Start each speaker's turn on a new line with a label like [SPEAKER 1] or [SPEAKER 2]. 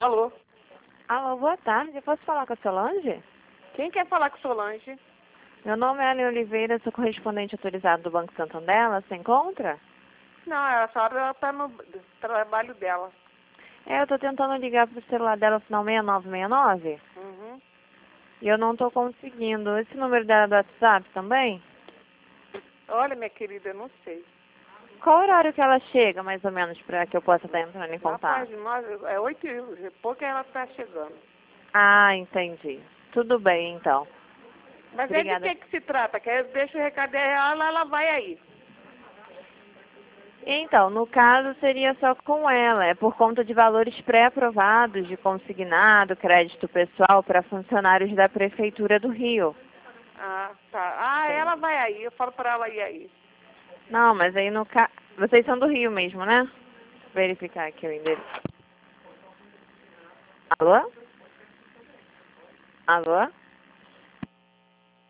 [SPEAKER 1] Alô?
[SPEAKER 2] Alô, boa tarde. Eu posso falar com a Solange?
[SPEAKER 1] Quem quer falar com Solange?
[SPEAKER 2] Meu nome é Ana Oliveira, sou correspondente autorizado do Banco Santander. Ela se encontra?
[SPEAKER 1] Não, a senhora está no trabalho dela.
[SPEAKER 2] Eu estou tentando ligar para o celular dela, final 6969,
[SPEAKER 1] Uhum.
[SPEAKER 2] e eu não estou conseguindo. Esse número dela é do WhatsApp também?
[SPEAKER 1] Olha, minha querida, eu não sei.
[SPEAKER 2] Qual horário que ela chega, mais ou menos, para que eu possa estar entrando em
[SPEAKER 1] Rapaz,
[SPEAKER 2] contato?
[SPEAKER 1] é 8h, ela está chegando.
[SPEAKER 2] Ah, entendi. Tudo bem, então.
[SPEAKER 1] Mas é de
[SPEAKER 2] Obrigada.
[SPEAKER 1] que se trata? Que eu deixo o recado dela, ela vai aí.
[SPEAKER 2] Então, no caso, seria só com ela. É por conta de valores pré-aprovados de consignado, crédito pessoal para funcionários da Prefeitura do Rio.
[SPEAKER 1] Ah, tá. Ah,
[SPEAKER 2] Sim.
[SPEAKER 1] ela vai aí. Eu falo para ela ir aí.
[SPEAKER 2] Não, mas aí no caso... Vocês são do Rio mesmo, né? Verificar aqui o endereço. Alô? Alô?